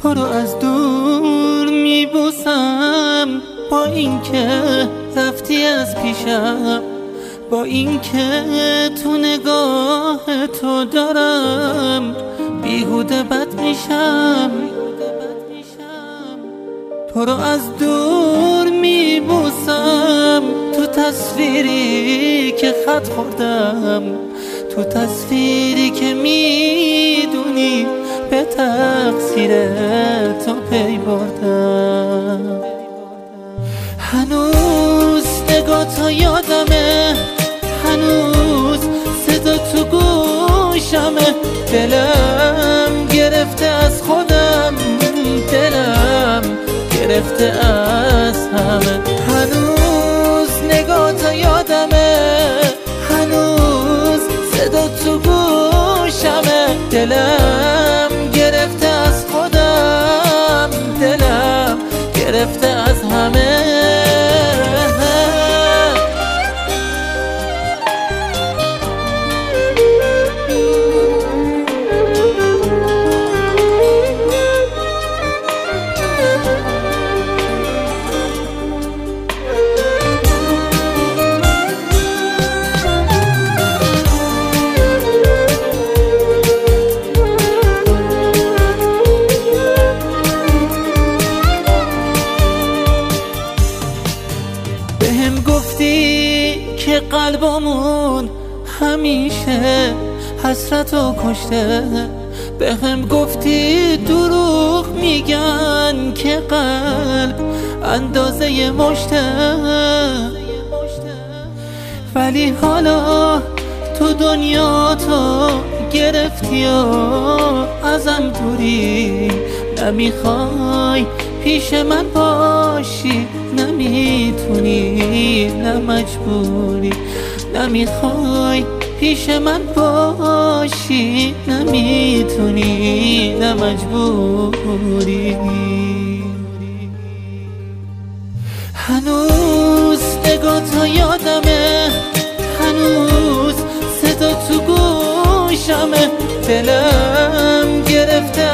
تو رو از دور میبوسم، با اینکه رفتی از پیشم، با اینکه تو نگاه تو دارم بیهوده بد میشم. تو رو از دور میبوسم، تو تصویری که خط خوردم، تو تصویری که میدونی به تقصیر تو پی بردم. هنوز نگاه تا یادمه، هنوز صدا تو گوشمه، دلم گرفته از خودم، دلم گرفته از همه. هنوز نگاه تا یادمه، هنوز صدا تو گوشمه، دلم گرفته از خودم، دلم گرفته از همه. بهم گفتی که قلبمون همیشه حسرتو کشته، بهم گفتی دروغ میگن که قلب اندازه مشته، ولی حالا تو دنیا تو گرفتی و ازم دوری، نمیخوای پیش من باشی، نمیتونی نه مجبوری، نمیخوای پیش من باشی، نمیتونی نه مجبوری. هنوز نگاه تا یادمه، هنوز صدا تو گوشمه، دلم گرفته